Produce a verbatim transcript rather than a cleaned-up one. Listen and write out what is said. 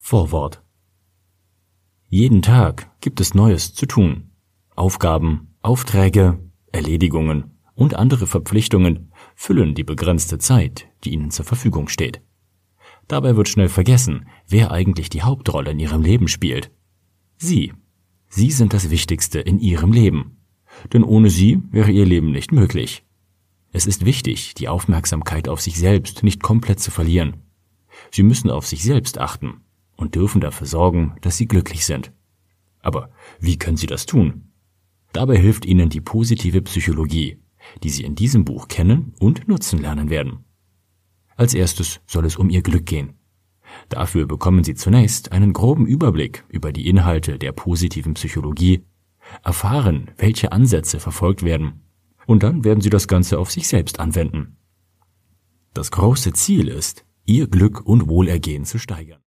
Vorwort. Jeden Tag gibt es Neues zu tun. Aufgaben, Aufträge, Erledigungen und andere Verpflichtungen füllen die begrenzte Zeit, die Ihnen zur Verfügung steht. Dabei wird schnell vergessen, wer eigentlich die Hauptrolle in Ihrem Leben spielt. Sie. Sie sind das Wichtigste in Ihrem Leben. Denn ohne Sie wäre Ihr Leben nicht möglich. Es ist wichtig, die Aufmerksamkeit auf sich selbst nicht komplett zu verlieren. Sie müssen auf sich selbst achten und dürfen dafür sorgen, dass Sie glücklich sind. Aber wie können Sie das tun? Dabei hilft Ihnen die positive Psychologie, die Sie in diesem Buch kennen und nutzen lernen werden. Als erstes soll es um Ihr Glück gehen. Dafür bekommen Sie zunächst einen groben Überblick über die Inhalte der positiven Psychologie, erfahren, welche Ansätze verfolgt werden, und dann werden Sie das Ganze auf sich selbst anwenden. Das große Ziel ist, Ihr Glück und Wohlergehen zu steigern.